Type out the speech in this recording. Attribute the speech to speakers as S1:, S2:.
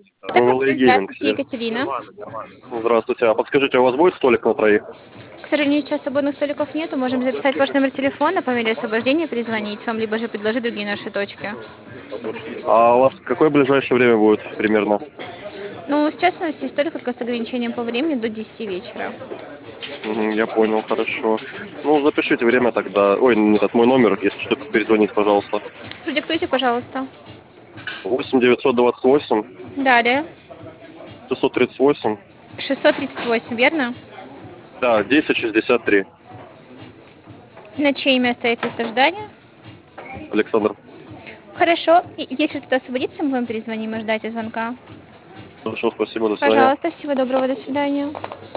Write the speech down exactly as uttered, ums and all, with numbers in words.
S1: Huawei Gaming.
S2: Здравствуйте, Екатерина.
S1: Здравствуйте. А подскажите, у вас будет столик на троих?
S2: К сожалению, сейчас свободных столиков нету. Можем записать ваш номер телефона, по мере освобождения перезвонить вам, либо же предложить другие наши точки.
S1: А у вас какое ближайшее время будет примерно?
S2: Ну, сейчас у нас есть столик только с ограничением по времени до десяти вечера.
S1: Мгм, я понял, хорошо. Ну, запишите время тогда. Ой, нет, это мой номер, если что, перезвоните, пожалуйста.
S2: Продиктуйте, пожалуйста.
S1: восемь девятьсот двадцать восемь
S2: Далее.
S1: шестьсот тридцать восемь.
S2: шестьсот тридцать восемь, верно?
S1: Да, десять шестьдесят три.
S2: На чье имя стоит лист ожидания?
S1: Александр.
S2: Хорошо. И если кто-то освободится, мы вам перезвоним и ждать звонка.
S1: Хорошо, спасибо, до свидания.
S2: Пожалуйста, всего доброго, до свидания.